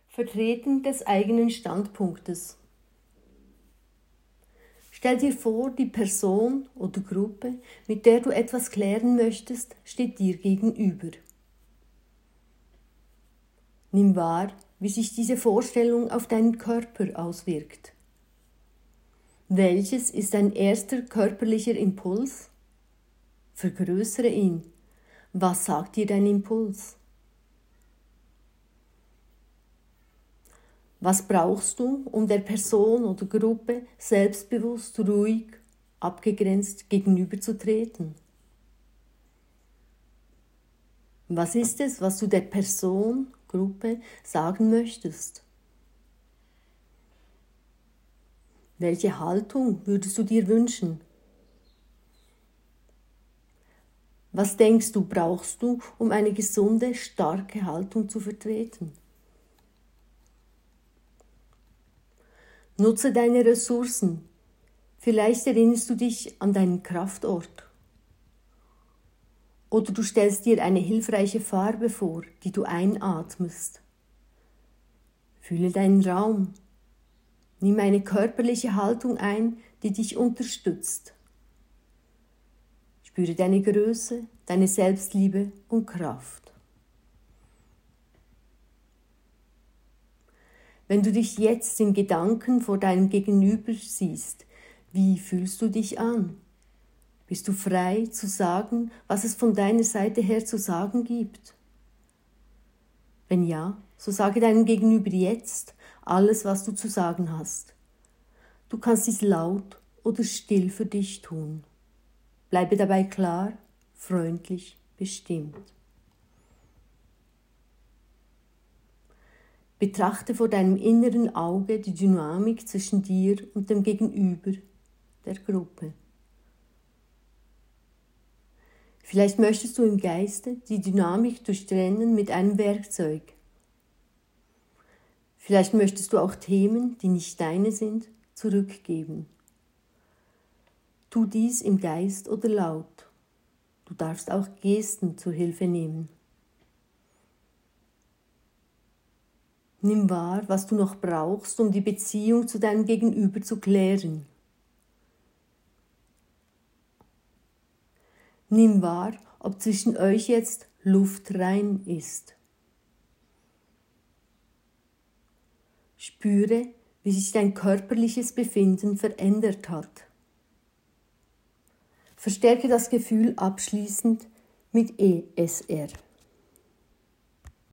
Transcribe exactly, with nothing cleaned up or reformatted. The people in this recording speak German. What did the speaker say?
Vertreten des eigenen Standpunktes. Stell dir vor, die Person oder Gruppe, mit der du etwas klären möchtest, steht dir gegenüber. Nimm wahr, wie sich diese Vorstellung auf deinen Körper auswirkt. Welches ist dein erster körperlicher Impuls? Vergrößere ihn. Was sagt dir dein Impuls? Was brauchst du, um der Person oder Gruppe selbstbewusst, ruhig, abgegrenzt gegenüberzutreten? Was ist es, was du der Person, Gruppe sagen möchtest? Welche Haltung würdest du dir wünschen? Was denkst du, brauchst du, um eine gesunde, starke Haltung zu vertreten? Nutze deine Ressourcen. Vielleicht erinnerst du dich an deinen Kraftort. Oder du stellst dir eine hilfreiche Farbe vor, die du einatmest. Fühle deinen Raum. Nimm eine körperliche Haltung ein, die dich unterstützt. Spüre deine Größe, deine Selbstliebe und Kraft. Wenn du dich jetzt in Gedanken vor deinem Gegenüber siehst, wie fühlst du dich an? Bist du frei zu sagen, was es von deiner Seite her zu sagen gibt? Wenn ja, so sage deinem Gegenüber jetzt alles, was du zu sagen hast. Du kannst dies laut oder still für dich tun. Bleibe dabei klar, freundlich, bestimmt. Betrachte vor deinem inneren Auge die Dynamik zwischen dir und dem Gegenüber der Gruppe. Vielleicht möchtest du im Geiste die Dynamik durchtrennen mit einem Werkzeug. Vielleicht möchtest du auch Themen, die nicht deine sind, zurückgeben. Tu dies im Geist oder laut. Du darfst auch Gesten zur Hilfe nehmen. Nimm wahr, was du noch brauchst, um die Beziehung zu deinem Gegenüber zu klären. Nimm wahr, ob zwischen euch jetzt Luft rein ist. Spüre, wie sich dein körperliches Befinden verändert hat. Verstärke das Gefühl abschließend mit E S R.